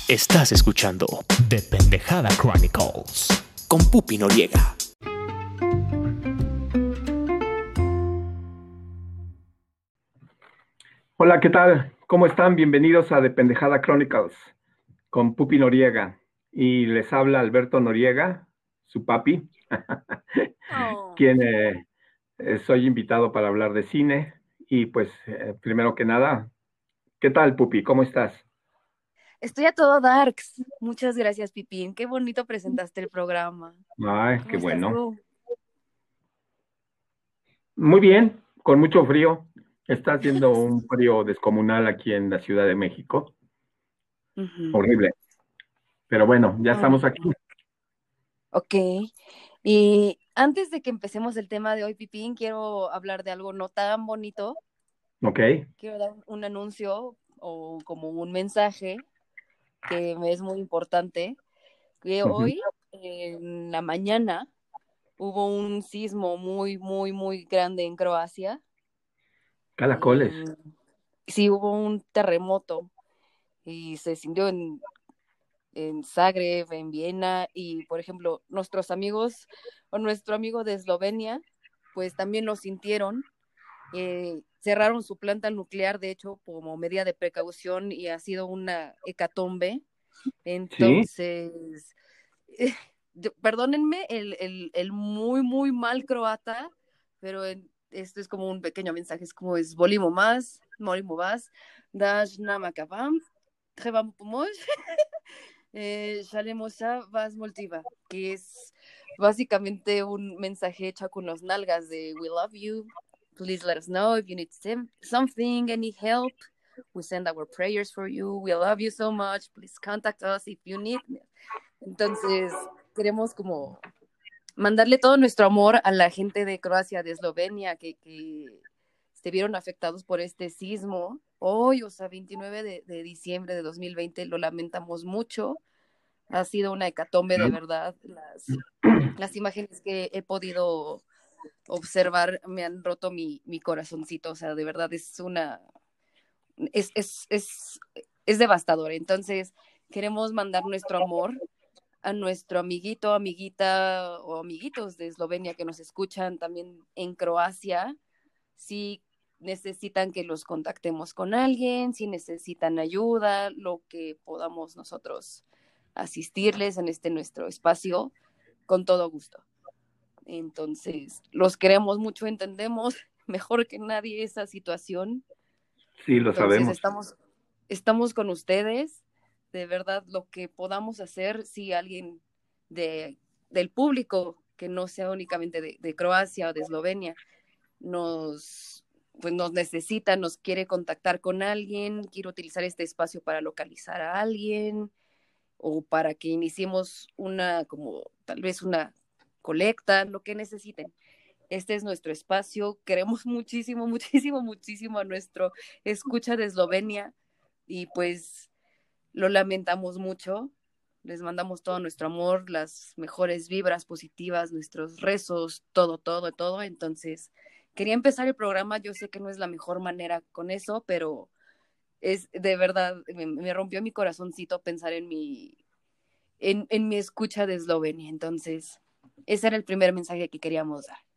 Estás escuchando The Pendejada Chronicles con Pupi Noriega. Hola, ¿qué tal? ¿Cómo están? Bienvenidos a The Pendejada Chronicles con Pupi Noriega. Y les habla Alberto Noriega, su papi, quien soy invitado para hablar de cine. Y pues, primero que nada, ¿qué tal, Pupi? ¿Cómo estás? Estoy a todo darks. Muchas gracias, Pipín. Qué bonito presentaste el programa. Ay, ¿Cómo qué estás bueno. tú? Muy bien, con mucho frío. Está haciendo un frío descomunal aquí en la Ciudad de México. Ujú. Horrible. Pero bueno, ya Ay, estamos aquí. ok. Y antes de que empecemos el tema de hoy, Pipín, quiero hablar de algo no tan bonito. Ok. Quiero dar un anuncio o como un mensaje que me es muy importante. Que Ujú. hoy, en la mañana, hubo un sismo muy grande en Croacia. Caracoles. Sí, hubo un terremoto y se sintió en Zagreb, en Viena, y por ejemplo, nuestros amigos o nuestro amigo de Eslovenia, pues también lo sintieron. Cerraron su planta nuclear, de hecho, como medida de precaución, y ha sido una hecatombe. Sí. Entonces, perdónenme el muy mal croata, pero esto es como un pequeño mensaje, es como es volimo más, molimo vas, dash namakavam, trebam pomož, Shalemosa vas multiva, que es básicamente un mensaje hecho con las nalgas de we love you, please let us know if you need something, any help, we send our prayers for you, we love you so much, please contact us if you need. Entonces, queremos como mandarle todo nuestro amor a la gente de Croacia, de Eslovenia, que se vieron afectados por este sismo. Hoy, o sea, 29 de diciembre de 2020, lo lamentamos mucho. Ha sido una hecatombe de verdad. Las imágenes que he podido observar me han roto mi corazoncito. O sea, de verdad es devastador. Entonces, queremos mandar nuestro amor a nuestro amiguito, amiguita o amiguitos de Eslovenia que nos escuchan también en Croacia. Si necesitan que los contactemos con alguien, si necesitan ayuda, lo que podamos nosotros asistirles en este nuestro espacio, con todo gusto. Entonces, los queremos mucho, entendemos mejor que nadie esa situación. Sí, lo Entonces, sabemos. estamos con ustedes. De verdad, lo que podamos hacer, si alguien del público, que no sea únicamente de Croacia o de Eslovenia, pues nos necesita, nos quiere contactar con alguien, quiere utilizar este espacio para localizar a alguien o para que iniciemos como tal vez una colecta, lo que necesiten. Este es nuestro espacio, queremos muchísimo a nuestro escucha de Eslovenia y pues lo lamentamos mucho. Les mandamos todo nuestro amor, las mejores vibras positivas, nuestros rezos, todo. Entonces, quería empezar el programa. Yo sé que no es la mejor manera con eso, pero es de verdad, me rompió mi corazoncito pensar en mi escucha de Eslovenia. Entonces, ese era el primer mensaje que queríamos dar.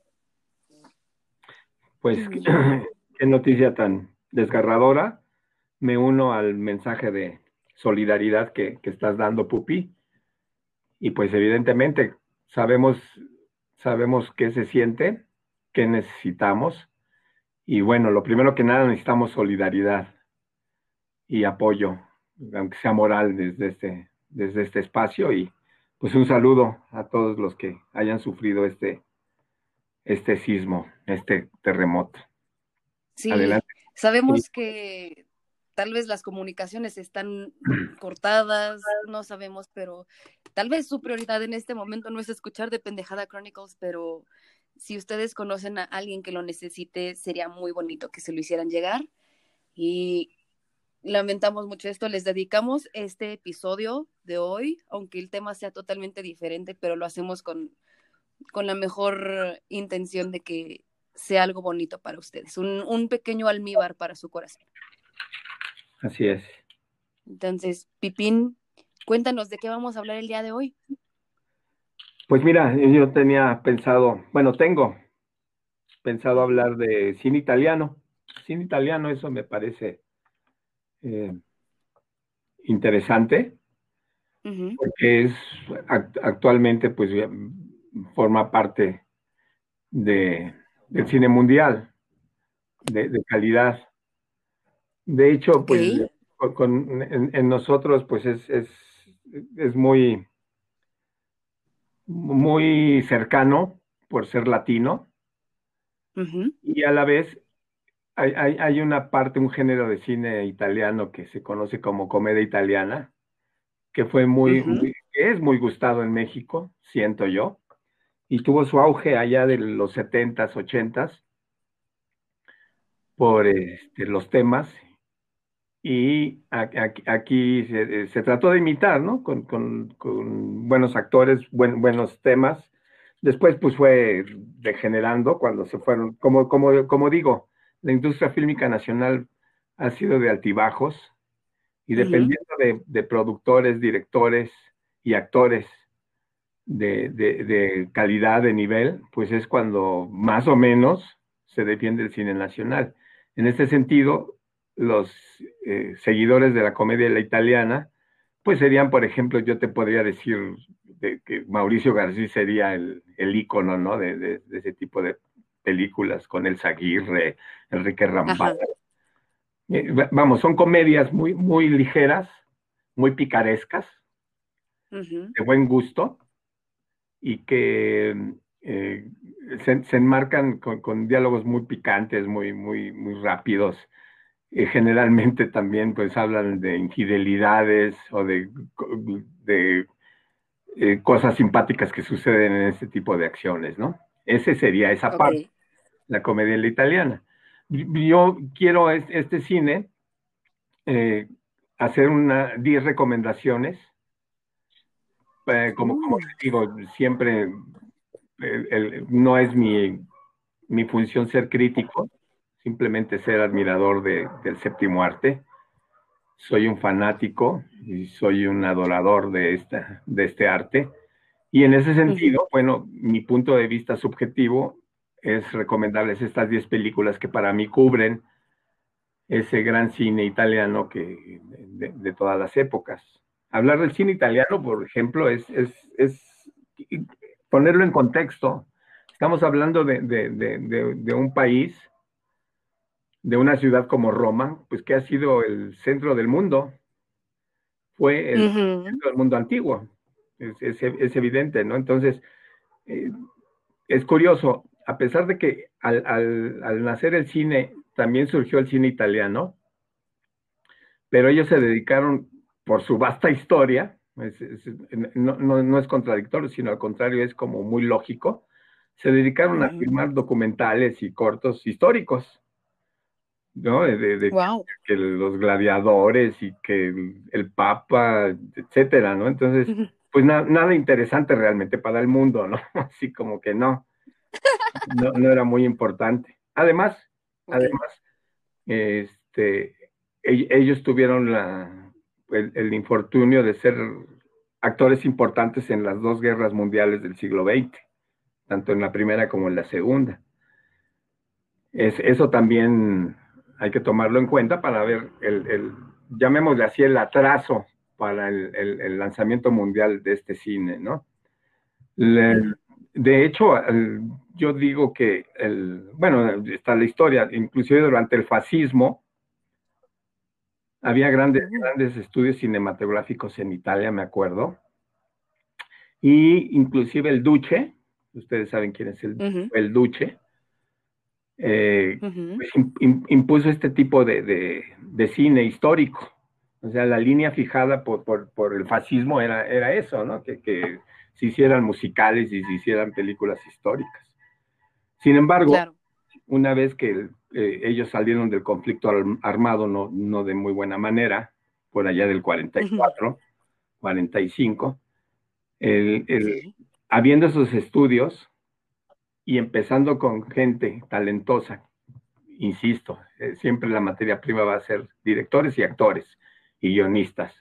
Pues qué noticia tan desgarradora. Me uno al mensaje de solidaridad que estás dando, Pupi. Y pues evidentemente sabemos qué se siente, qué necesitamos. Y bueno, lo primero que nada necesitamos solidaridad y apoyo, aunque sea moral desde este espacio. Y pues un saludo a todos los que hayan sufrido este sismo, este terremoto. Sí, Adelante. sabemos que tal vez las comunicaciones están cortadas, no sabemos, pero tal vez su prioridad en este momento no es escuchar de Pendejada Chronicles, pero si ustedes conocen a alguien que lo necesite, sería muy bonito que se lo hicieran llegar. Y lamentamos mucho esto, les dedicamos este episodio de hoy, aunque el tema sea totalmente diferente, pero lo hacemos con la mejor intención de que sea algo bonito para ustedes, un pequeño almíbar para su corazón. Así es. Entonces, Pipín, cuéntanos de qué vamos a hablar el día de hoy. Pues mira, yo tenía pensado, bueno, tengo pensado hablar de cine italiano. Cine italiano, eso me parece eh, interesante, Ujú. porque actualmente, pues, forma parte del cine mundial, de calidad. De hecho, Ok, pues, en nosotros, pues, es muy, muy cercano por ser latino, ujú, y a la vez hay una parte, un género de cine italiano que se conoce como comedia italiana, que ujú, que es muy gustado en México, siento yo, y tuvo su auge allá de los setentas, ochentas, por los temas, y aquí se trató de imitar, ¿no? Con buenos actores, buenos temas. Después, pues fue degenerando cuando se fueron, como digo, la industria fílmica nacional ha sido de altibajos, y ujú. dependiendo de productores, directores y actores de calidad, de nivel, pues es cuando más o menos se defiende el cine nacional. En este sentido, los seguidores de la comedia la italiana, pues serían, por ejemplo, yo te podría decir que Mauricio García sería el ícono, ¿no? De ese tipo de películas, con El Aguirre, Enrique Rambal. Ajá. Vamos, son comedias muy, muy ligeras, muy picarescas, Ujú. de buen gusto, y que eh, se enmarcan con diálogos muy picantes, muy, muy, muy rápidos. Generalmente también pues hablan de infidelidades o de cosas simpáticas que suceden en este tipo de acciones, ¿no? Ese sería esa Ok. parte, la comedia a la italiana. Yo quiero este cine, eh, hacer 10 recomendaciones. Como Uh, les digo, siempre no es mi función ser crítico, simplemente ser admirador del séptimo arte. Soy un fanático y soy un adorador de este arte. Y en ese ujú. sentido, bueno, mi punto de vista subjetivo es recomendarles estas 10 películas que para mí cubren ese gran cine italiano de todas las épocas. Hablar del cine italiano, por ejemplo, es ponerlo en contexto. Estamos hablando de un país, de una ciudad como Roma, pues que ha sido el centro del mundo, fue el Ujú. centro del mundo antiguo, es evidente, ¿no? Entonces, eh, es curioso, a pesar de que al nacer el cine, también surgió el cine italiano, pero ellos se dedicaron, por su vasta historia, no es contradictorio, sino al contrario, es como muy lógico, se dedicaron a Ujú. filmar documentales y cortos históricos, ¿no? Wow. Que los gladiadores y que el Papa, etcétera, ¿no? Entonces, Ujú. pues nada interesante realmente para el mundo, ¿no? Así como que no era muy importante. Ok. Además, este, ellos tuvieron el infortunio de ser actores importantes en las dos guerras mundiales del siglo XX, tanto en la primera como en la segunda. Eso también hay que tomarlo en cuenta para ver llamémosle así, el atraso para el lanzamiento mundial de este cine, ¿no? Le- Ujú. de hecho, yo digo que, bueno, está la historia, inclusive durante el fascismo, había Uh, grandes estudios cinematográficos en Italia, me acuerdo, y inclusive el Duce, ustedes saben quién es ujú, el Duce, ujú, pues impuso este tipo de cine histórico. O sea, la línea fijada por el fascismo era eso, ¿no? Que se hicieran musicales y se hicieran películas históricas. Sin embargo, claro. una vez que ellos salieron del conflicto armado, no de muy buena manera, por allá del Ujú. 44, 45, Ok. habiendo esos estudios y empezando con gente talentosa, insisto, siempre la materia prima va a ser directores y actores, y guionistas.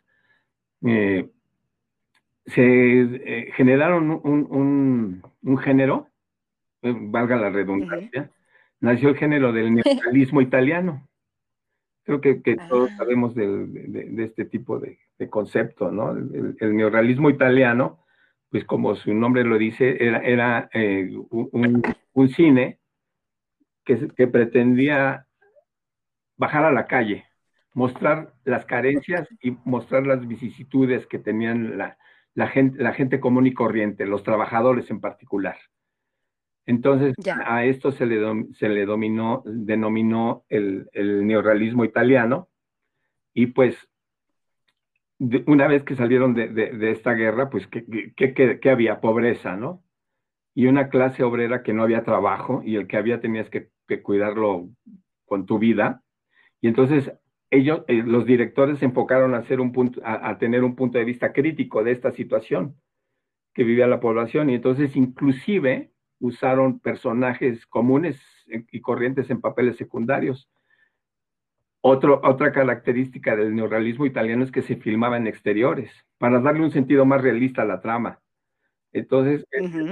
Se generaron un género, valga la redundancia, nació el género del neorrealismo italiano. Creo que todos sabemos de este tipo de concepto, ¿no? El neorrealismo italiano, pues como su nombre lo dice, era un cine que pretendía bajar a la calle, mostrar las carencias y mostrar las vicisitudes que tenían la gente común y corriente, los trabajadores en particular. Entonces, a esto se le denominó el neorrealismo italiano, y pues una vez que salieron de esta guerra, pues ¿qué había? Pobreza, ¿no? Y una clase obrera que no había trabajo, y el que había tenías que cuidarlo con tu vida. Y entonces ellos, los directores se enfocaron a tener un punto de vista crítico de esta situación que vivía la población, y entonces inclusive usaron personajes comunes y corrientes en papeles secundarios. Otra característica del neorrealismo italiano es que se filmaba en exteriores, para darle un sentido más realista a la trama. Entonces,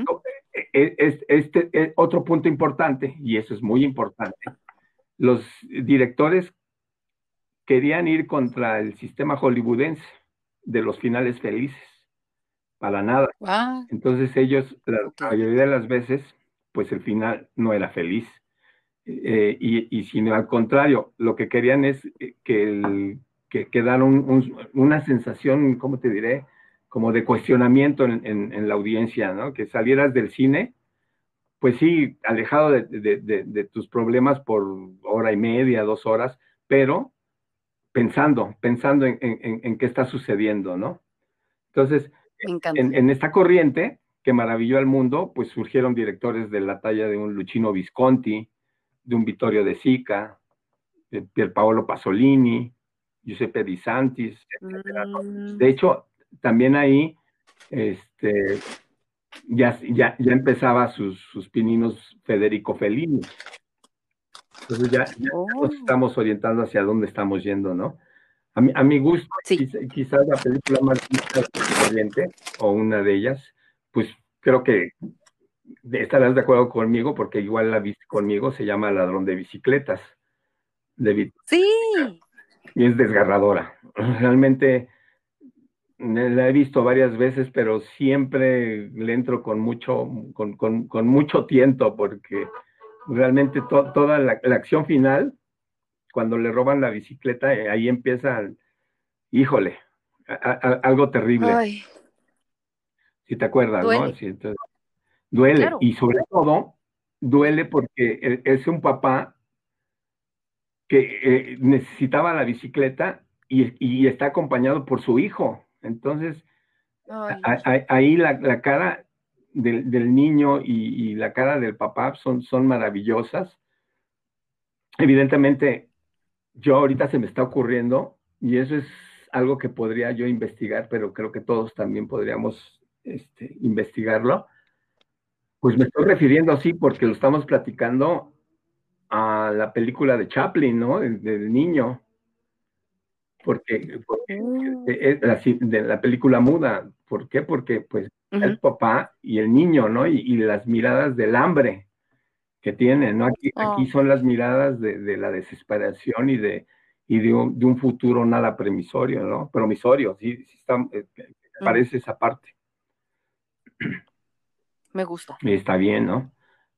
otro punto importante, y eso es muy importante, los directores querían ir contra el sistema hollywoodense de los finales felices, para nada. Entonces ellos, la mayoría de las veces, pues el final no era feliz, y sino al contrario, lo que querían es que dara una sensación, ¿cómo te diré?, como de cuestionamiento en la audiencia, ¿no? Que salieras del cine, pues sí, alejado de tus problemas por hora y media, 2 horas, pero pensando en qué está sucediendo, ¿no? Entonces, en esta corriente que maravilló al mundo, pues surgieron directores de la talla de un Luchino Visconti, de un Vittorio De Sica, de Pierpaolo Pasolini, Giuseppe Di Santis, etc. De hecho, también ahí ya empezaba sus pininos Federico Fellini. Entonces ya nos estamos orientando hacia dónde estamos yendo, ¿no? A mi gusto, quizás la película más corriente, o una de ellas, pues creo que estarás de acuerdo conmigo, porque igual la viste conmigo, se llama Ladrón de Bicicletas. Sí. Y es desgarradora. Realmente la he visto varias veces, pero siempre le entro con mucho tiento, porque realmente toda la acción final, cuando le roban la bicicleta, ahí empieza, híjole, algo terrible. Ay. Si te acuerdas, Duele. ¿no? Sí, entonces, duele, claro. Y sobre todo, duele porque es un papá que necesitaba la bicicleta y está acompañado por su hijo. Entonces, ahí la cara del niño y la cara del papá son maravillosas. Evidentemente, yo ahorita se me está ocurriendo, y eso es algo que podría yo investigar, pero creo que todos también podríamos investigarlo. Pues me estoy refiriendo así porque lo estamos platicando a la película de Chaplin, ¿no? Del niño. Porque de la película muda. ¿Por qué? Porque pues el papá y el niño, ¿no? Y las miradas del hambre que tienen, ¿no? Aquí son las miradas de la desesperación y de un futuro nada promisorio, ¿no? Promisorio, sí está, parece esa parte. Me gusta. Está bien, ¿no?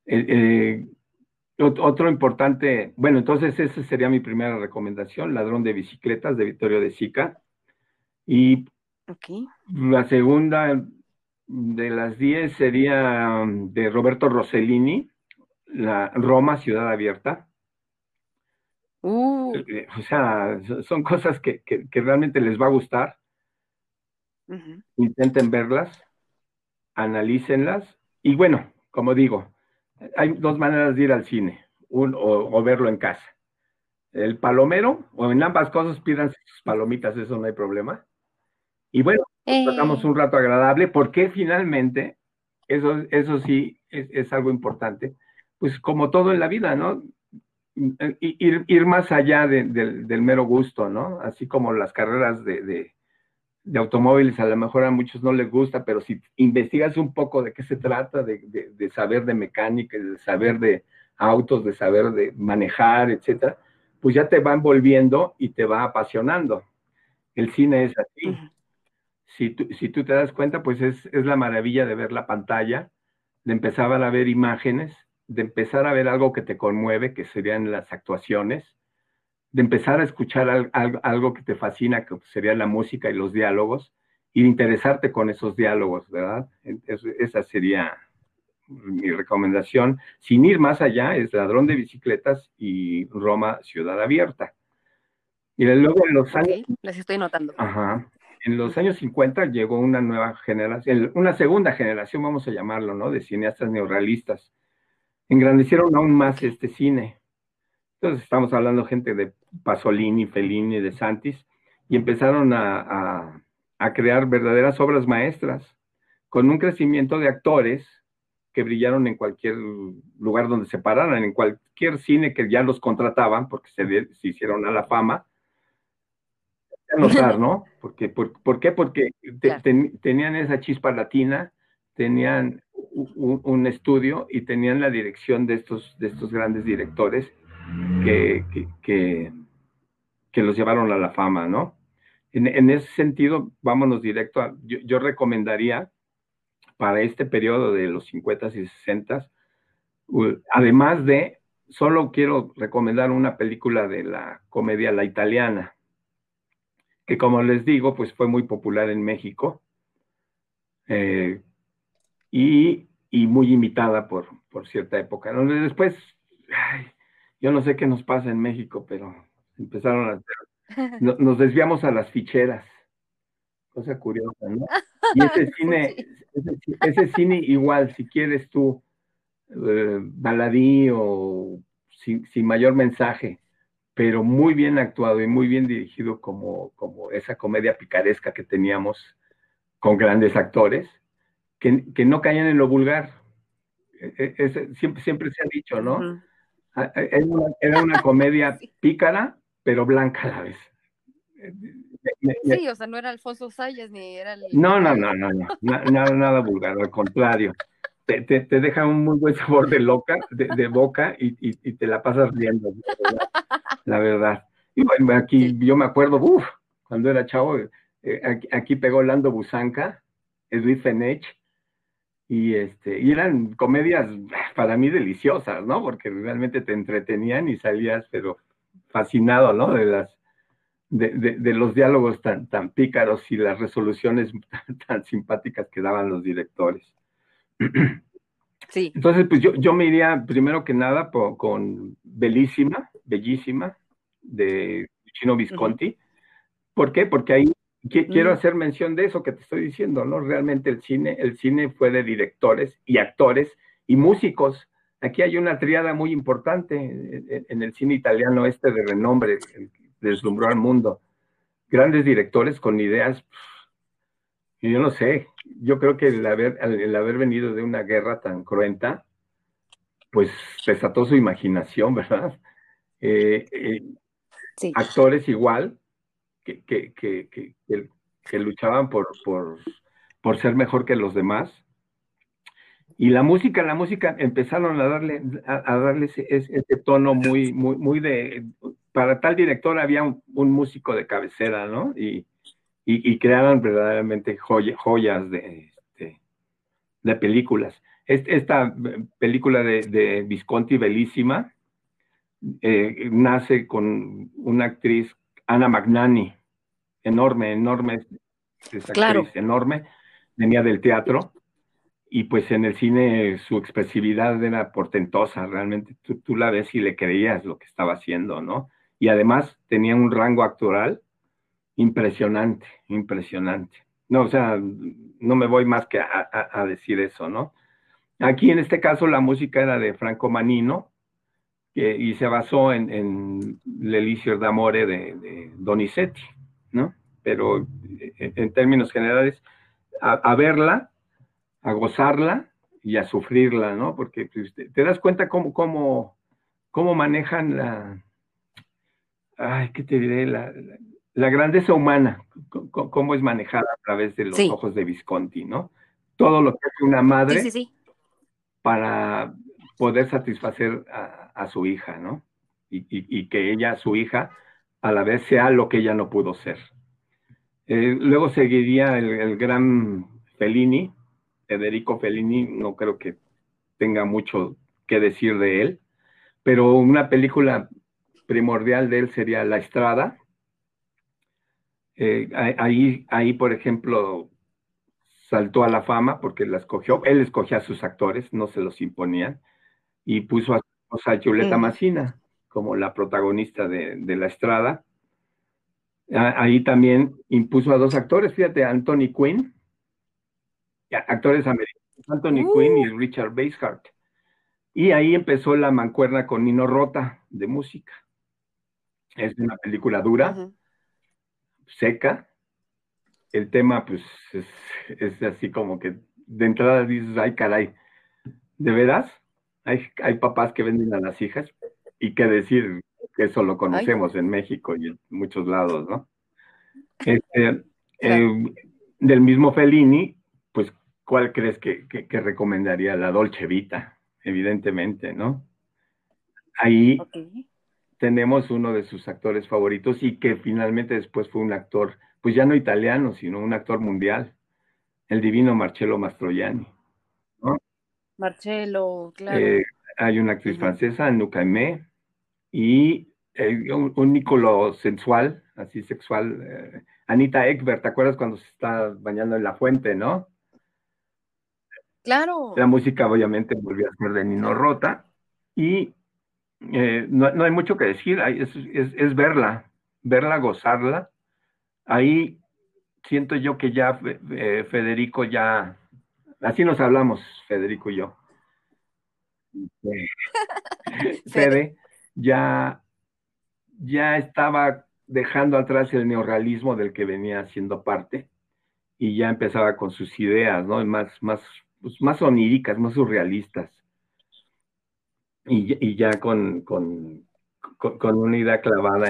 Otro importante, bueno, entonces esa sería mi primera recomendación, Ladrón de Bicicletas, de Vittorio De Sica. Y la segunda de las 10 sería de Roberto Rossellini, la Roma, Ciudad Abierta. O sea, son cosas que realmente les va a gustar. Intenten verlas, analícenlas, y bueno, como digo, hay 2 maneras de ir al cine, o verlo en casa. El palomero, o en ambas cosas pídanse sus palomitas, eso no hay problema. Y bueno, pasamos un rato agradable, porque finalmente, eso sí es algo importante, pues como todo en la vida, ¿no? ir más allá del mero gusto, ¿no? Así como las carreras de automóviles, a lo mejor a muchos no les gusta, pero si investigas un poco de qué se trata, de saber de mecánica, de saber de autos, de saber de manejar, etcétera, pues ya te va envolviendo y te va apasionando. El cine es así. Si tú te das cuenta, pues es la maravilla de ver la pantalla, de empezar a ver imágenes, de empezar a ver algo que te conmueve, que serían las actuaciones, de empezar a escuchar algo que te fascina, que sería la música y los diálogos, y de interesarte con esos diálogos, ¿verdad? Esa sería mi recomendación. Sin ir más allá, es Ladrón de Bicicletas y Roma, Ciudad Abierta. Y luego en los años... las estoy notando. Ajá. En los años 50 llegó una nueva generación, una segunda generación, vamos a llamarlo, ¿no? De cineastas neorrealistas. Engrandecieron aún más este cine. Entonces estamos hablando gente de Pasolini, Fellini, de Santis, y empezaron a crear verdaderas obras maestras, con un crecimiento de actores que brillaron en cualquier lugar donde se pararan, en cualquier cine que ya los contrataban, porque se hicieron a la fama, a notar, ¿no? ¿Por qué? Porque tenían esa chispa latina, tenían un estudio y tenían la dirección de estos grandes directores que los llevaron a la fama, ¿no? En ese sentido, vámonos directo yo recomendaría para este periodo de los 50 y 60, además de, solo quiero recomendar una película de la comedia La Italiana, que como les digo, pues fue muy popular en México, y muy imitada por cierta época. Donde después, yo no sé qué nos pasa en México, pero empezaron a hacer, nos desviamos a las ficheras, cosa curiosa, ¿no? Y ese cine igual, si quieres tú, baladí o sin mayor mensaje, pero muy bien actuado y muy bien dirigido como esa comedia picaresca que teníamos con grandes actores, que no caían en lo vulgar. Siempre se ha dicho, ¿no? Era una comedia pícara, pero blanca a la vez. Sí, o sea, no era Alfonso Sayas ni era el... No, nada vulgar, al contrario. Te deja un muy buen sabor de boca y te la pasas riendo, la verdad. Y bueno, aquí yo me acuerdo, cuando era chavo, aquí pegó Lando Busanca, Edwin Fenech, y eran comedias para mí deliciosas, ¿no? Porque realmente te entretenían y salías, pero fascinado, ¿no? De los diálogos tan pícaros y las resoluciones tan simpáticas que daban los directores. Sí. Entonces, pues yo me iría primero que nada con Bellísima, de Luchino Visconti. ¿Por qué? Porque ahí quiero hacer mención de eso que te estoy diciendo, ¿no? Realmente el cine fue de directores y actores y músicos. Aquí hay una tríada muy importante en el cine italiano de renombre, que deslumbró al mundo. Grandes directores con ideas, y yo no sé, yo creo que el haber venido de una guerra tan cruenta, pues desató su imaginación, ¿verdad? Sí. Actores igual, que luchaban por ser mejor que los demás. Y la música empezaron a darle ese tono muy de... Para tal director había un músico de cabecera, ¿no? Y crearon verdaderamente joyas de películas. Esta película de Visconti, Bellísima, nace con una actriz, Anna Magnani, enorme esa actriz, enorme, venía del teatro, y pues en el cine su expresividad era portentosa, realmente tú la ves y le creías lo que estaba haciendo, ¿no? Y además tenía un rango actoral impresionante. No, o sea, no me voy más que a decir eso, ¿no? Aquí en este caso la música era de Franco Manino, y se basó en l'Elisir d'Amore de Donizetti, ¿no? Pero en términos generales, a verla, a gozarla y a sufrirla, ¿no? Porque pues, te das cuenta cómo cómo manejan ¿qué te diré? La grandeza humana, cómo es manejada a través de los Sí, ojos de Visconti, ¿no? Todo lo que hace una sí, sí, madre sí. para poder satisfacer a su hija, ¿no? Y que ella, su hija, a la vez sea lo que ella no pudo ser. Luego seguiría el gran Fellini, Federico Fellini, no creo que tenga mucho que decir de él, pero una película primordial de él sería La Estrada. Ahí, por ejemplo, saltó a la fama porque él escogía a sus actores, no se los imponían, y puso a su esposa Giulietta Ujú. Massina como la protagonista de La Estrada. Ahí también impuso a dos actores, fíjate, Anthony Quinn, actores americanos, Anthony Quinn y Uh, Richard Basehart. Y ahí empezó la mancuerna con Nino Rota de música. Es una película dura, ujú. seca. El tema, pues, es así como que de entrada dices, ay, caray, ¿de veras? Hay papás que venden a las hijas y qué decir que eso lo Ay, no, conocemos en México y en muchos lados, ¿no? Este, claro. del mismo Fellini, pues, ¿cuál crees que recomendaría? La Dolce Vita, evidentemente, ¿no? Ahí Ok. tenemos uno de sus actores favoritos y que finalmente después fue un actor, pues ya no italiano, sino un actor mundial, el divino Marcello Mastroianni, ¿no? Marcelo, Eh, claro. Hay una actriz Ujú. francesa, Anouk Aimée, y un ícono sensual, así sexual, Anita Ekberg, ¿te acuerdas cuando se está bañando en la fuente, no? La Claro, música obviamente volvió a ser de Nino claro. Rota y no hay mucho que decir, es verla, gozarla. Ahí siento yo que ya Federico ya, así nos hablamos, Federico y yo. Fede. Fede ya estaba dejando atrás el neorrealismo del que venía siendo parte y ya empezaba con sus ideas, ¿no? Pues, más oníricas, más surrealistas y ya con una idea clavada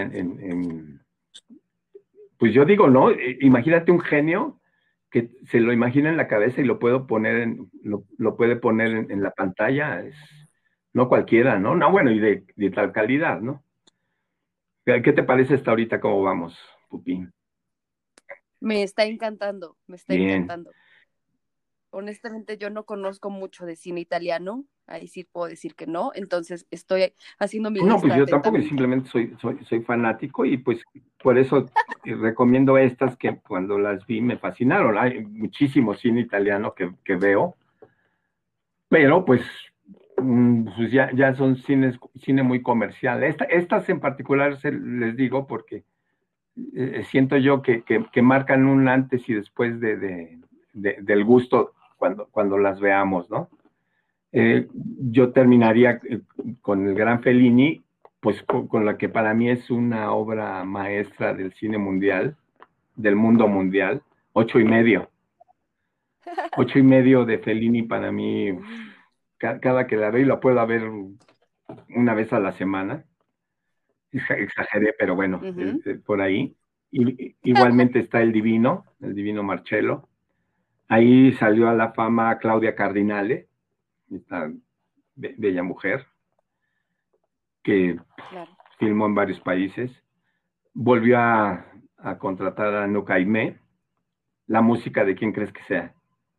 pues yo digo, ¿no? Imagínate un genio que se lo imagina en la cabeza y lo puede poner en la pantalla, no cualquiera, ¿no? No, bueno, y de tal calidad, ¿no? ¿Qué te parece hasta ahorita cómo vamos, Pupín? Me está encantando, me está Bien. encantando. Honestamente, yo no conozco mucho de cine italiano, ahí sí puedo decir que no, entonces estoy haciendo mi No, pues lista yo tampoco, atentamente. simplemente soy fanático y pues por eso recomiendo estas que cuando las vi me fascinaron. Hay muchísimo cine italiano que veo, pero pues ya son cine muy comercial. Estas en particular les digo porque siento yo que marcan un antes y después del gusto cuando las veamos, ¿no? Yo terminaría con el gran Fellini, pues con la que para mí es una obra maestra del cine mundial, del mundo mundial, 8 y medio. 8 y medio de Fellini para mí, Uh, cada que la veo y la puedo ver una vez a la semana, exageré, pero bueno, ujú. por ahí. Igualmente está el divino Marcello. Ahí salió a la fama Claudia Cardinale, esta bella mujer, que Claro. filmó en varios países. Volvió a contratar a Nucaimé. La música de quién crees que sea.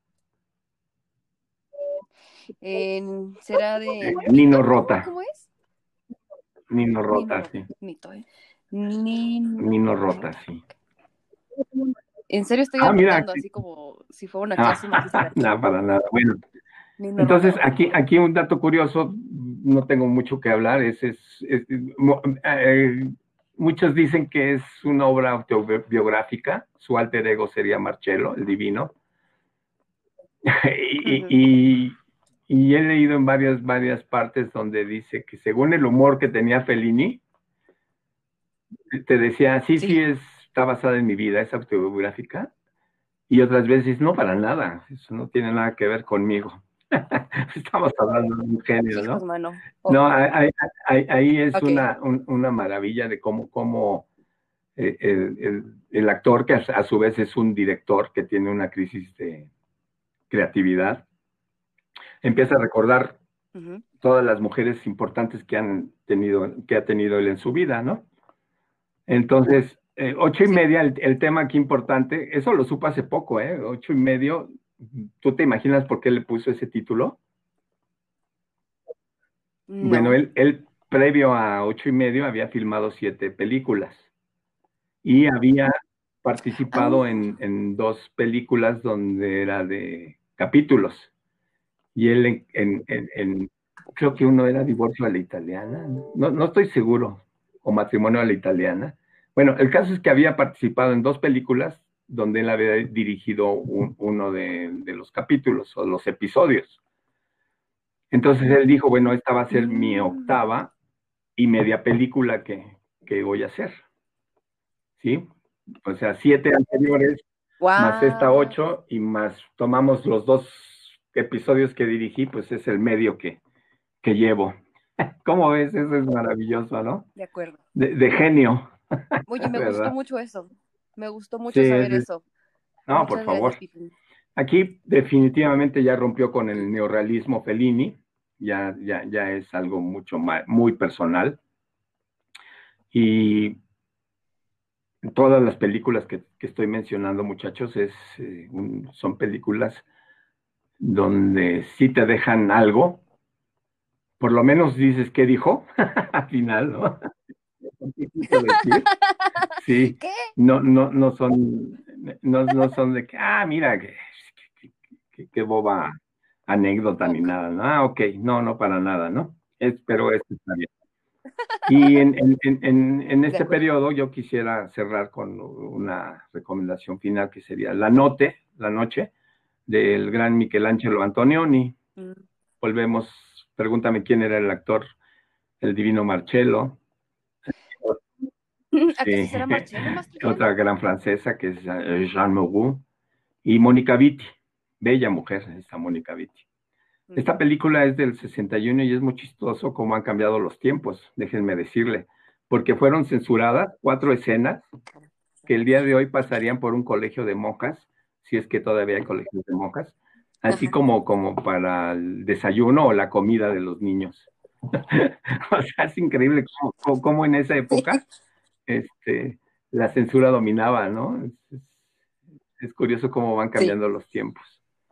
¿Será de Nino Mito? ¿Cómo? Rota. ¿Cómo es? Nino Nino Rota, Rota, sí. Mito, ¿eh? Nino Nino Rota, Rota. sí. En serio estoy Mira, anotando aquí. así como si fuera una clase magistral. No, para nada. Bueno, Nino Rota, entonces ok. aquí un dato curioso, no tengo mucho que hablar, muchos dicen que es una obra autobiográfica, su alter ego sería Marcello, el divino, y, Ujú. y, y he leído en varias partes donde dice que según el humor que tenía Fellini, te decía, sí, Sí. está basada en mi vida, es autobiográfica, y otras veces no, para nada, eso no tiene nada que ver conmigo. Estamos hablando de un género, Hijos, ¿no? mano. No, ahí es Ok. una maravilla de cómo el actor, que a su vez es un director que tiene una crisis de creatividad, empieza a recordar Ujú. todas las mujeres importantes que ha tenido él en su vida, ¿no? Entonces, 8:30, el tema aquí importante, eso lo supo hace poco, 8:30. ¿Tú te imaginas por qué le puso ese título? Bueno, No. él previo a 8:30 había filmado 7 películas y había participado Ah, en 2 películas donde era de capítulos. Y él creo que uno era Divorcio a la Italiana, no estoy seguro, o Matrimonio a la Italiana. Bueno, el caso es que había participado en 2 películas donde él había dirigido uno de los capítulos o los episodios. Entonces él dijo, bueno, esta va a ser mi octava y media película que voy a hacer, ¿sí? O sea, 7 anteriores, más esta wow. 8, y más tomamos los 2 episodios que dirigí, pues es el medio que llevo. ¿Cómo ves? Eso es maravilloso, ¿no? De acuerdo. De genio, Oye, me gustó ¿verdad? mucho eso. Me gustó mucho Sí, saber eso. no, por Muchas favor. gracias, Pipi. Aquí definitivamente ya rompió con el neorrealismo Fellini, ya es algo muy personal. Y todas las películas que estoy mencionando, muchachos, son películas donde sí te dejan algo, por lo menos dices qué dijo al final, ¿no? ¿Qué quiso decir? Sí, ¿Qué? no son de que, mira, qué boba anécdota ni Ok. nada, ¿no? Ok, no, para nada, ¿no? Pero esto está bien. Y en De este acuerdo. periodo yo quisiera cerrar con una recomendación final que sería La Noche, del gran Michelangelo Antonioni. Mm. Volvemos, pregúntame quién era el actor, el divino Marcello. ¿Acaso Sí, será Marcello Mastroianni? otra gran francesa que es Jean Moreau, y Mónica Vitti, bella mujer esta Mónica Vitti. Esta película es del 61 y es muy chistoso cómo han cambiado los tiempos, déjenme decirle, porque fueron censuradas 4 escenas que el día de hoy pasarían por un colegio de monjas, si es que todavía hay colegios de monjas, así Ajá. como para el desayuno o la comida de los niños. O sea, es increíble cómo en esa época la censura dominaba, ¿no? Es curioso cómo van Sí. cambiando los tiempos.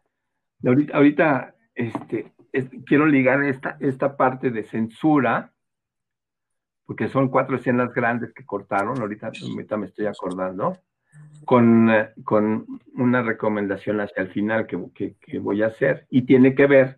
Ahorita quiero ligar esta parte de censura, porque son 4 escenas grandes que cortaron, ahorita me estoy acordando, con una recomendación hacia el final que voy a hacer, y tiene que ver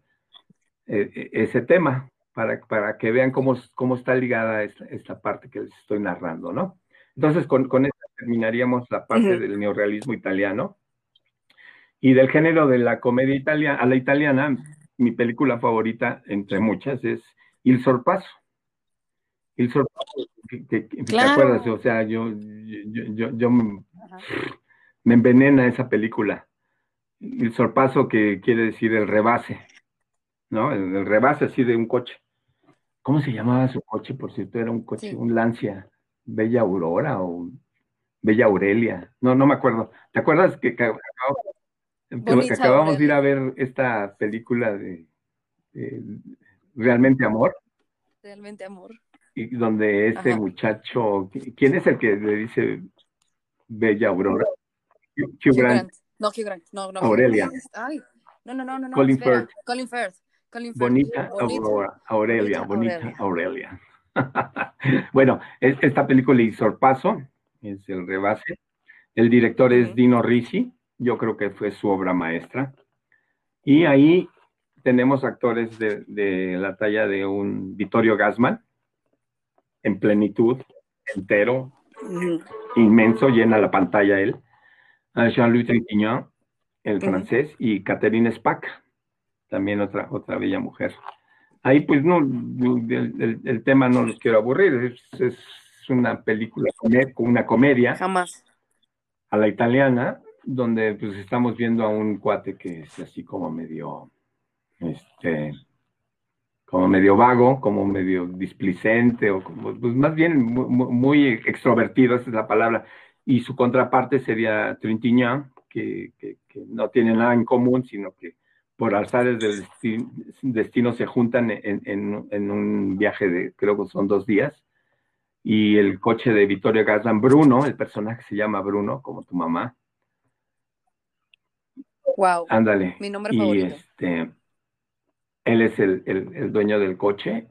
ese tema, para que vean cómo está ligada esta parte que les estoy narrando, ¿no? Entonces, con esto terminaríamos la parte Ujú. del neorrealismo italiano. Y del género de la comedia italiana, a la italiana, mi película favorita, entre muchas, es Il Sorpaso. Il Sorpaso, ¿te acuerdas? O Claro. sea, yo Ajá. me envenena esa película. Il Sorpaso, que quiere decir el rebase, ¿no? El rebase así de un coche. ¿Cómo se llamaba su coche? Por cierto, era un coche, Sí. un Lancia, Bella Aurora o Bella Aurelia. No me acuerdo. ¿Te acuerdas que Bonita acabamos de ir a Aurelia. ver esta película de Realmente Amor? Realmente amor. Y donde este Ajá. muchacho, ¿quién es el que le dice Bella Aurora? Hugh Hugh Grant, Grant. No, Hugh Grant. No, no, Hugh Grant. Aurelia, Ay. No. Colin Espera. Firth, Colin Firth. Colin Firth. Bonita Bonita. Aurora, Aurelia, Bonita Bonita Aurelia. Aurelia. Bueno, esta película y Sorpaso es el rebase. El director es Ujú. Dino Risi, yo creo que fue su obra maestra. Y ahí tenemos actores de la talla de un Vittorio Gassman, en plenitud, entero, Ujú. inmenso, llena la pantalla él. A Jean-Louis Trintignant, el Ujú. francés, y Catherine Spack, también otra bella mujer. Ahí pues no, el tema no los quiero aburrir, es una película, una comedia Jamás. a la italiana, donde pues estamos viendo a un cuate que es así como medio como medio vago, como medio displicente, o como, pues más bien muy extrovertido, esa es la palabra. Y su contraparte sería Trintignant, que no tiene nada en común, sino que por azares del destino se juntan en un viaje de, creo que son 2 días, y el coche de Vittorio Gassman, Bruno, el personaje se llama Bruno, como tu mamá. Wow, ándale, mi nombre y favorito. él es el dueño del coche,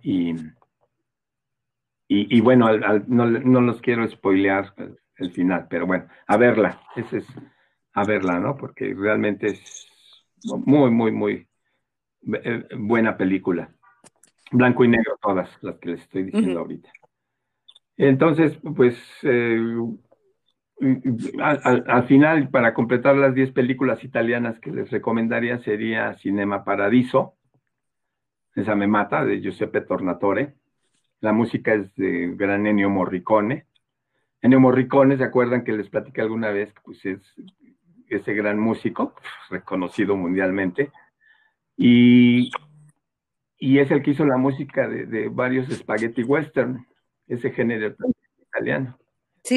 y bueno, no los quiero spoilear el final, pero bueno, a verla, ese es, a verla, ¿no? Porque realmente es muy, muy, muy buena película. Blanco y negro todas las que les estoy diciendo ahorita. Entonces, pues, al final, para completar las 10 películas italianas que les recomendaría, sería Cinema Paradiso, esa me mata, de Giuseppe Tornatore. La música es de gran Ennio Morricone. Ennio Morricone, ¿se acuerdan que les platicé alguna vez? Pues es ese gran músico, reconocido mundialmente, y es el que hizo la música de varios spaghetti western, ese género italiano. Sí.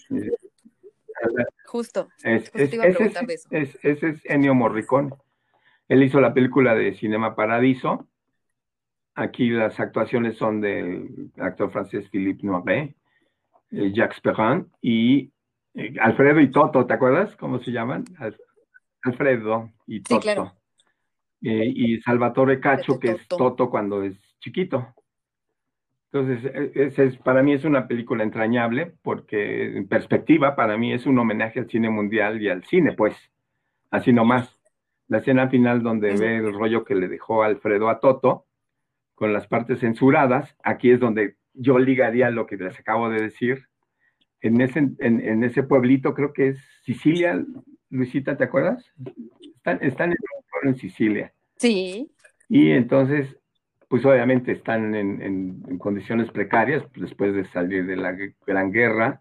Justo te iba a preguntar de eso. Ese es Ennio Morricone. Él hizo la película de Cinema Paradiso. Aquí las actuaciones son del actor francés Philippe Noiret, Jacques Perrin y Alfredo y Toto, ¿te acuerdas cómo se llaman? Alfredo y Toto. Sí, claro. Y Salvatore Cacho, que es Toto cuando es chiquito. Entonces, para mí es una película entrañable, porque en perspectiva, para mí es un homenaje al cine mundial y al cine, pues, así nomás. La escena final donde ve el rollo que le dejó Alfredo a Toto, con las partes censuradas, aquí es donde yo ligaría lo que les acabo de decir. En ese pueblito, creo que es Sicilia, Luisita, ¿te acuerdas? Están en Sicilia. Sí. Y entonces, pues obviamente están en condiciones precarias después de salir de la Gran Guerra.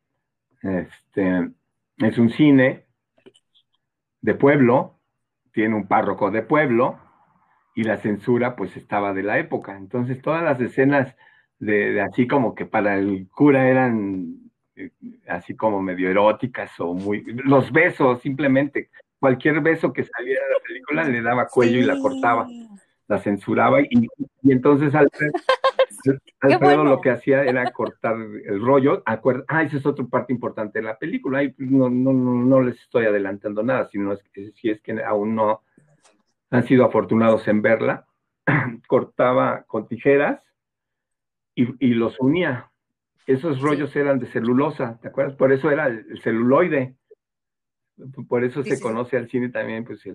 Es un cine de pueblo, tiene un párroco de pueblo, y la censura pues estaba de la época. Entonces todas las escenas de así como que para el cura eran así como medio eróticas o los besos, simplemente cualquier beso que saliera de la película le daba cuello y la cortaba, la censuraba, y entonces Alfredo lo que hacía era cortar el rollo. Esa es otra parte importante de la película. No les estoy adelantando nada, sino si es que aún no han sido afortunados en verla. Cortaba con tijeras y los unía. Esos rollos eran de celulosa, ¿te acuerdas? Por eso era el celuloide. Por eso se conoce al cine también, pues,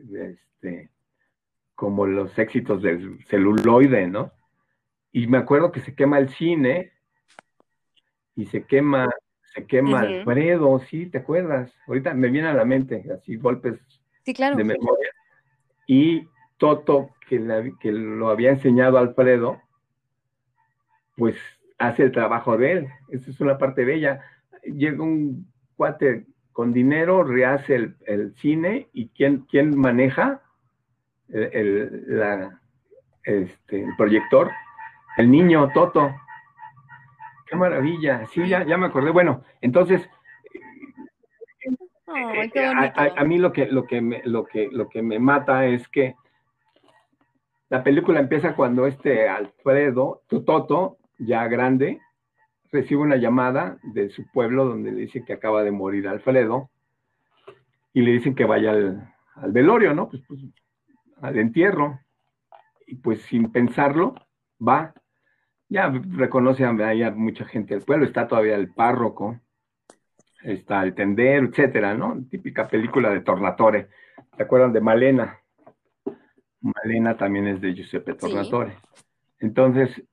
como los éxitos del celuloide, ¿no? Y me acuerdo que se quema el cine y se quema Alfredo, ¿sí? ¿Te acuerdas? Ahorita me viene a la mente, así, golpes de memoria. Y Toto, que lo había enseñado a Alfredo, pues hace el trabajo de él. Esa es una parte bella. Llega un cuate con dinero, rehace el cine, y ¿quién maneja el proyector? El niño Toto. ¡Qué maravilla! Sí, ya me acordé. Bueno, entonces, a mí lo que me mata es que la película empieza cuando Alfredo, Toto, ya grande, recibe una llamada de su pueblo donde le dice que acaba de morir Alfredo, y le dicen que vaya al velorio, ¿no? Pues al entierro. Y pues sin pensarlo, va. Ya reconoce a mucha gente del pueblo, está todavía el párroco, está el tendero, etcétera, ¿no? Típica película de Tornatore. ¿Se acuerdan de Malena? Malena también es de Giuseppe Tornatore. Sí. Entonces,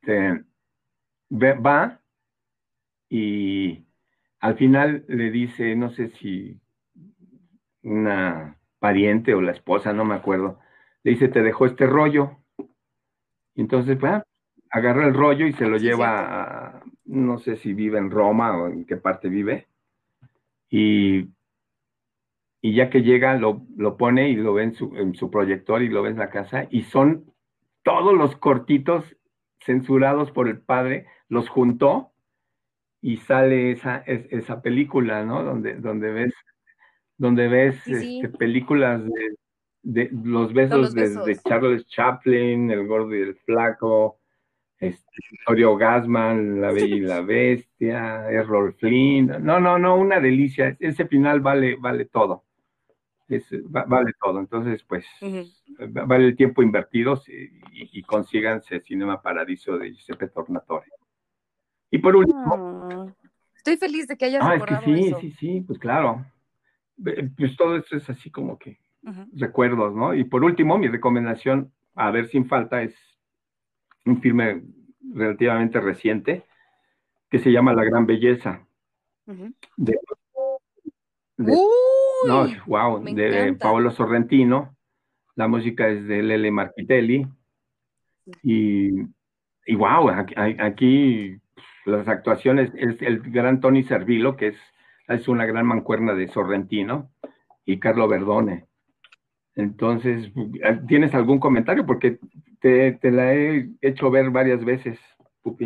va y al final le dice, no sé si una pariente o la esposa, no me acuerdo, le dice, te dejó este rollo. Y entonces, agarra el rollo y se lo lleva no sé si vive en Roma o en qué parte vive, y y ya que llega lo pone y lo ve en su proyector y lo ve en la casa, y son todos los cortitos censurados por el padre, los juntó y sale esa película, ¿no? Donde ves Sí, sí, películas de los todos besos los de besos. Charles Chaplin, El Gordo y el Flaco, Vittorio Gassman, La Bella y la Bestia, Errol Flynn. No, no, no, una delicia. Ese final vale todo. Vale todo. Entonces, pues, Ujú. vale el tiempo invertido y consíganse Cinema Paradiso de Giuseppe Tornatore. Y por último, Mm. Estoy feliz de que hayas es que recordado sí, eso. sí, sí, pues claro. Pues todo esto es así como que Ujú. recuerdos, ¿no? Y por último, mi recomendación, a ver sin falta, es un filme relativamente reciente que se llama La Gran Belleza, Ujú. de, de no, Uy, wow, me de encanta. Paolo Sorrentino. La música es de Lele Marchitelli y, y wow, aquí las actuaciones es el gran Tony Servillo, que es una gran mancuerna de Sorrentino, y Carlo Verdone. Entonces, ¿tienes algún comentario? Porque te la he hecho ver varias veces, Pupi.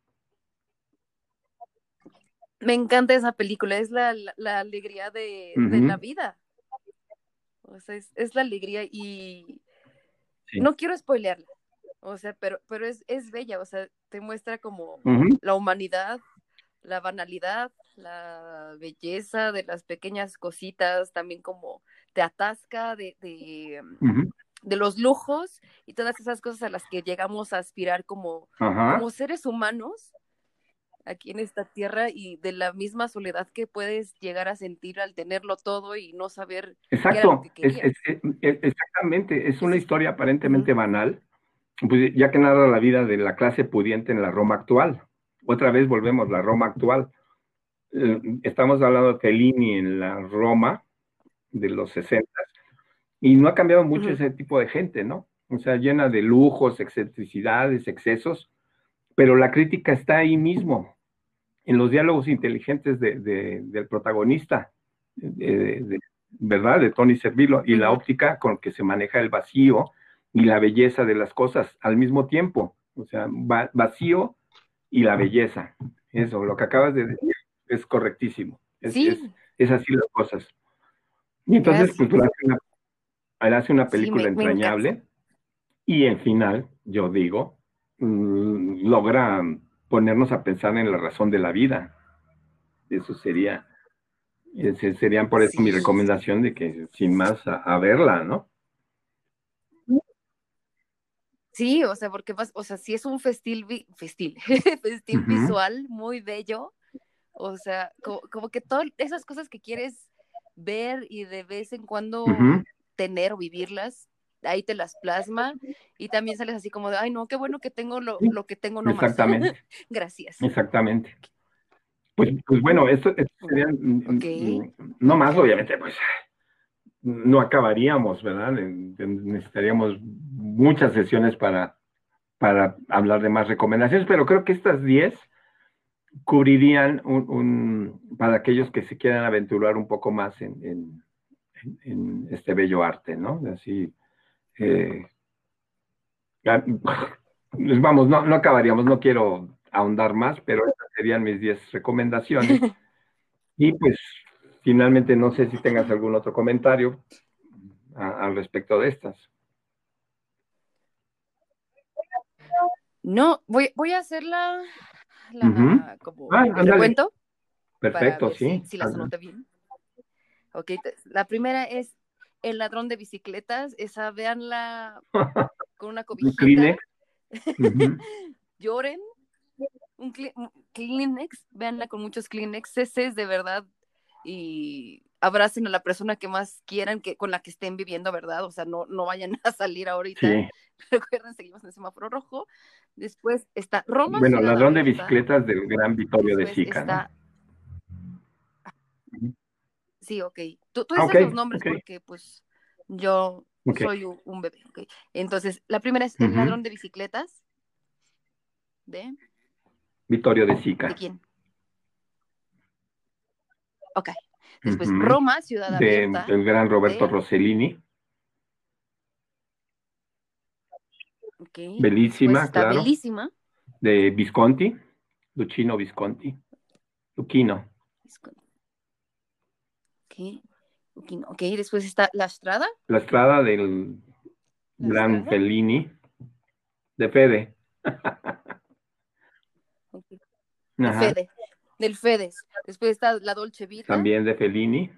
Me encanta esa película, es la alegría de la Ujú, vida. O sea, es la alegría y sí. no quiero spoilearla. O sea, pero es bella, o sea, te muestra como Ujú, la humanidad, la banalidad, la belleza de las pequeñas cositas, también como te atasca ujú, de los lujos y todas esas cosas a las que llegamos a aspirar ajá, como seres humanos aquí en esta tierra y de la misma soledad que puedes llegar a sentir al tenerlo todo y no saber qué era lo exacto, que querías. exactamente, es una Ese es, historia ujú, aparentemente banal, pues ya que narra la vida de la clase pudiente en la Roma actual. Otra vez volvemos, la Roma actual. Estamos hablando de Fellini en la Roma de los 60 y no ha cambiado mucho ujú, ese tipo de gente, ¿no? O sea, llena de lujos, excentricidades, excesos, pero la crítica está ahí mismo, en los diálogos inteligentes del protagonista, ¿verdad? De Tony Servillo, y la ujú. óptica con que se maneja el vacío y la belleza de las cosas al mismo tiempo. O sea, vacío y la belleza. Eso, lo que acabas de decir es correctísimo. Sí, Es así las cosas. Y entonces, pues, gracias. él hace una Sí, película me encanta. entrañable y en final, yo digo, logra ponernos a pensar en la razón de la vida. Eso serían por eso mi Sí, recomendación de que sin más a verla, ¿no? sí, o sea, porque vas, o sea, sí es un festín Ujú, visual muy bello, o sea, como que todas esas cosas que quieres ver y de vez en ujú, cuando tener o vivirlas, ahí te las plasma y también sales así como de, ay, no, qué bueno que tengo sí, lo que tengo nomás. exactamente, Gracias. exactamente. Pues bueno, esto Mm, serían, ok, me no más, encanta. obviamente, pues no acabaríamos, ¿verdad? Necesitaríamos muchas sesiones para hablar de más recomendaciones, pero creo que estas 10 cubrirían para aquellos que se quieran aventurar un poco más en este bello arte, ¿no? Así, eh, vamos, no acabaríamos, no quiero ahondar más, pero estas serían mis 10 recomendaciones. Y pues, finalmente, no sé si tengas algún otro comentario al respecto de estas. No, voy a hacer Ujú. como el Ándale, recuento para perfecto, ver sí. si las anoté bien. Ok, la primera es El ladrón de bicicletas, esa véanla con una Un Kleenex. cobijita, Ujú. lloren, un Kleenex, véanla con muchos Kleenex, ese es de verdad, y abracen a la persona que más quieran, con la que estén viviendo, ¿verdad? O sea, no vayan a salir ahorita, Sí. recuerden, seguimos en el semáforo rojo. Después está Roma, Bueno, Ciudad ladrón de Abierta. bicicletas del gran Vittorio de Después Sica, ¿no? está, Ujú. sí, ok. Tú Ah, ok, dices los nombres ok, porque pues yo ok. soy un bebé, ok. Entonces, la primera es El Ujú. ladrón de bicicletas. ¿De? Vittorio de ¿De Sica. quién? Ok. Después Roma, Ciudad Abierta. Del gran Roberto de... Rossellini. Okay. Bellísima, Está claro. Bellísima. De Visconti, Luchino Visconti. Luchino. Ok, después está La Strada. La Strada del gran Fellini. De Fede. Okay. De Fede. Del Fedes. Después está La Dolce Vita. También de Fellini.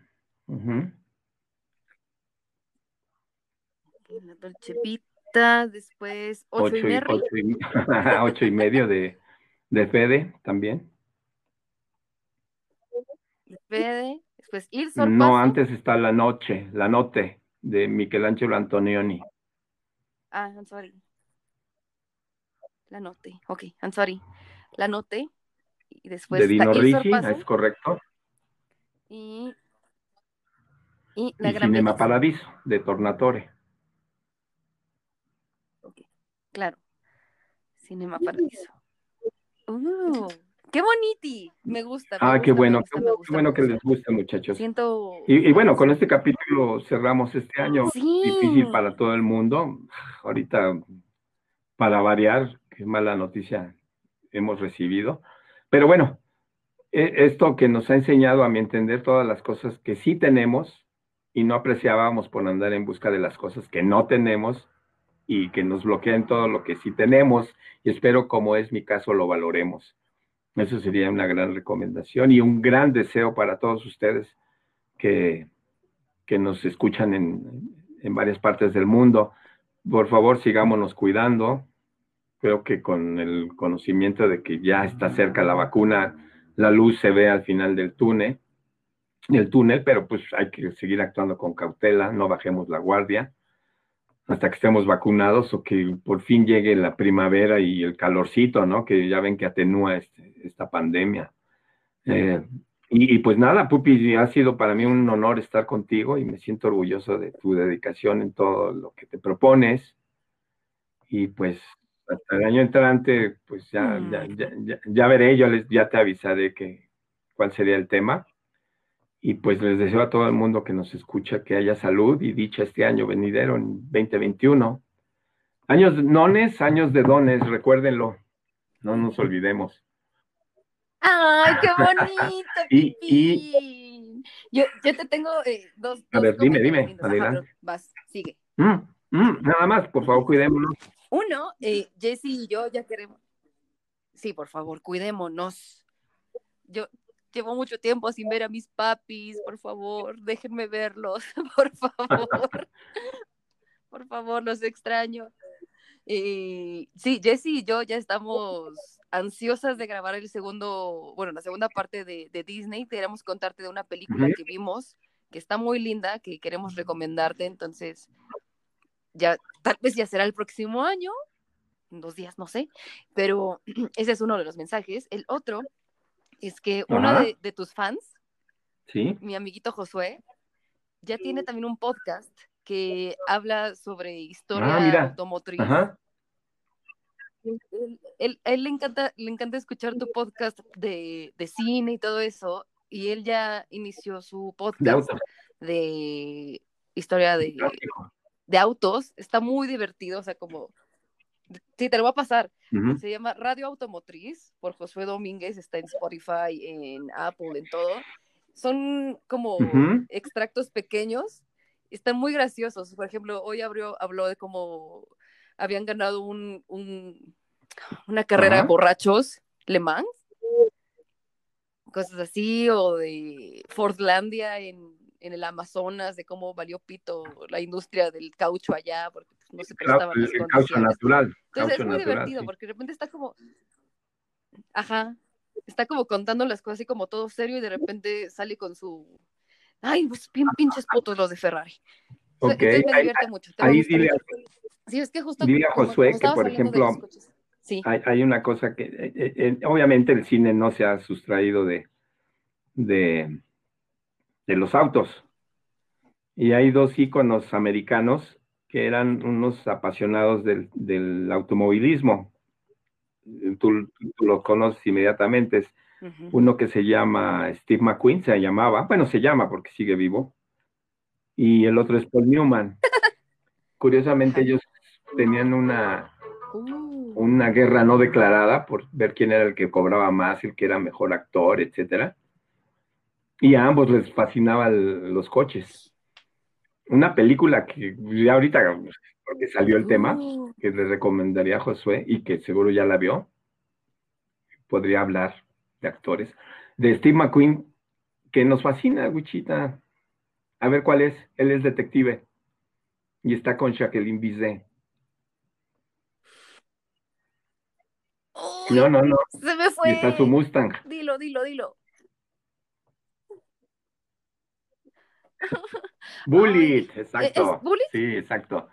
La Dolce Vita. Después 8:30 de Fede también. Fede. Después Il Sorpasso. No, antes está La Notte de Michelangelo Antonioni. I'm sorry. La Notte. Ok, I'm sorry. La Notte. Y después de Dino está Ricci, es correcto. Y La Gran Cinema Belleza. Paradiso, de Tornatore. Okay. Claro. Cinema Paradiso. ¡Qué boniti! Me gusta. Qué bueno. Qué bueno que les guste, muchachos. Siento... Y bueno, con este capítulo cerramos este año. Sí. Difícil para todo el mundo. Ahorita, para variar, qué mala noticia hemos recibido. Pero bueno, esto que nos ha enseñado, a mi entender, todas las cosas que sí tenemos y no apreciábamos por andar en busca de las cosas que no tenemos y que nos bloquean todo lo que sí tenemos, y espero, como es mi caso, lo valoremos. Eso sería una gran recomendación y un gran deseo para todos ustedes que nos escuchan en varias partes del mundo. Por favor, sigámonos cuidando. Creo que con el conocimiento de que ya está cerca la vacuna, la luz se ve al final del túnel, pero pues hay que seguir actuando con cautela, no bajemos la guardia hasta que estemos vacunados o que por fin llegue la primavera y el calorcito, ¿no? Que ya ven que atenúa esta pandemia. Y pues nada, Pupi, ha sido para mí un honor estar contigo y me siento orgulloso de tu dedicación en todo lo que te propones. Y pues hasta el año entrante, pues ya veré, ya te avisaré cuál sería el tema. Y pues les deseo a todo el mundo que nos escucha que haya salud y dicha este año venidero, en 2021. Años de nones, años de dones, recuérdenlo, no nos olvidemos. ¡Ay, qué bonito, Pipi! Yo te tengo dos a ver, dime, lindos. adelante. Ajá, vas, sigue. Nada más, por favor, cuidémonos. Uno, Jessy y yo ya queremos... Sí, por favor, cuidémonos. Yo llevo mucho tiempo sin ver a mis papis, por favor, déjenme verlos, por favor. Por favor, los extraño. Sí, Jessy y yo ya estamos ansiosas de grabar la segunda parte de Disney. Queremos contarte de una película que vimos, que está muy linda, que queremos recomendarte. Entonces, ya tal vez ya será el próximo año, en 2 días, no sé, pero ese es uno de los mensajes. El otro es que uno de tus fans, ¿sí? Mi amiguito Josué, ya tiene también un podcast que habla sobre historia automotriz. Él le encanta escuchar tu podcast de cine y todo eso, y él ya inició su podcast de historia de autos. Está muy divertido, o sea, como... Sí, te lo voy a pasar. Se llama Radio Automotriz, por Josué Domínguez, está en Spotify, en Apple, en todo. Son como extractos pequeños, están muy graciosos. Por ejemplo, hoy habló de cómo habían ganado una carrera de borrachos, Le Mans, cosas así, o de Fordlandia en el Amazonas, de cómo valió pito la industria del caucho allá, porque no se prestaban las condiciones. Caucho natural. Entonces es muy divertido, porque de repente está como... está como contando las cosas así como todo serio, y de repente sale con su... Ay, pues bien pinches putos los de Ferrari. Entonces me divierte mucho. Ahí dile a Josué que, por ejemplo, hay una cosa que obviamente el cine no se ha sustraído de los autos. Y hay 2 íconos americanos que eran unos apasionados del automovilismo. Tú los conoces inmediatamente. Es Ujú. Uno que se llama Steve McQueen, se llamaba, bueno, se llama porque sigue vivo, y el otro es Paul Newman. Curiosamente, Ajá. ellos tenían Uh, una guerra no declarada por ver quién era el que cobraba más, el que era mejor actor, etcétera. Y a ambos les fascinaban los coches. Una película que ya ahorita, porque salió el tema, uh. que le recomendaría a Josué y que seguro ya la vio, podría hablar de actores, de Steve McQueen, que nos fascina, Wichita. A ver cuál es. Él es detective y está con Jacqueline Bisset. No, Uy, no, no. se me Y está su fue. Mustang. Dilo, dilo, dilo. Bullet, Ay, ¿es exacto. Bullet? Sí, exacto.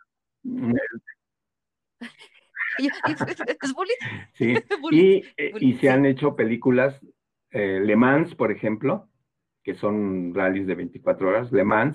¿Es Bullet? Sí. Bullet, Y Bullet, se han sí. hecho películas, Le Mans, por ejemplo, que son rallies de 24 horas, Le Mans,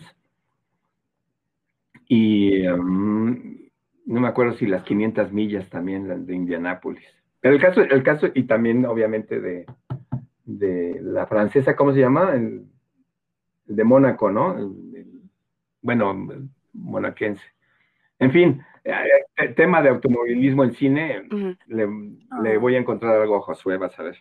y no me acuerdo si las 500 millas también, las de Indianápolis. Pero el caso, y también obviamente de la francesa, ¿cómo se llama? El de Mónaco, ¿no? Bueno, monaquense. En fin, tema de automovilismo en cine, Ujú. le voy a encontrar algo a Josué, vas a ver.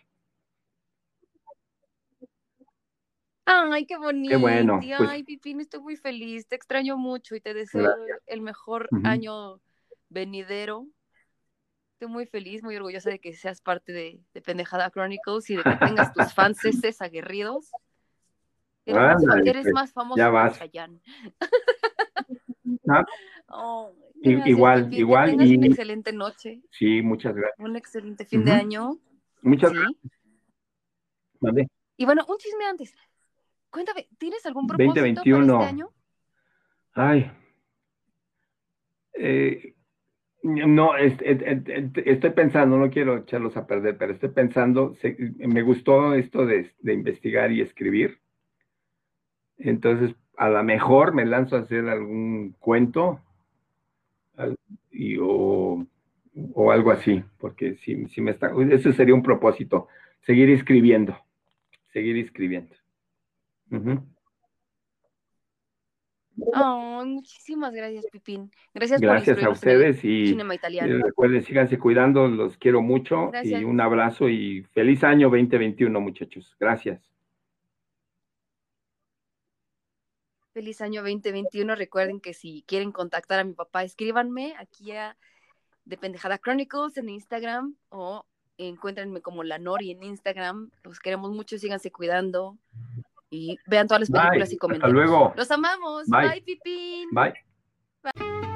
Ay, qué Qué bonito. bueno, pues, Ay, Pipín, estoy muy feliz. Te extraño mucho y te deseo gracias. el mejor Ujú. año venidero. Estoy muy feliz, muy orgullosa de que seas parte de Pendejada Chronicles y de que tengas tus fanses aguerridos. Ándale, Eres pues, más ya famoso que vas. Chayanne. Ah, Oh, gracias, igual, Pipín. Que igual, tengas una y excelente noche, sí, muchas gracias. un excelente fin de Ujú. año. Muchas Sí. gracias. Vale. Y bueno, un chisme antes. Cuéntame, ¿tienes algún propósito para 2021. este año? Ay, no, estoy pensando, no quiero echarlos a perder, pero estoy pensando, me gustó esto de investigar y escribir. Entonces, a lo mejor me lanzo a hacer algún cuento al- y, o algo así, porque sí me está, ese sería un propósito, seguir escribiendo, seguir escribiendo. Ujú. Oh, muchísimas gracias, Pipín. Gracias por Gracias a instruirnos en el ustedes y cinema italiano. recuerden, síganse cuidando, los quiero mucho y Gracias. un abrazo y feliz año 2021, muchachos. Gracias. Feliz año 2021. Recuerden que si quieren contactar a mi papá, escríbanme aquí a de Pendejada Chronicles en Instagram o encuéntrenme como la Nori en Instagram. Los queremos mucho, síganse cuidando y vean todas las Bye, películas y hasta coméntenos. luego. Los amamos. Bye, Bye, Pipín. bye.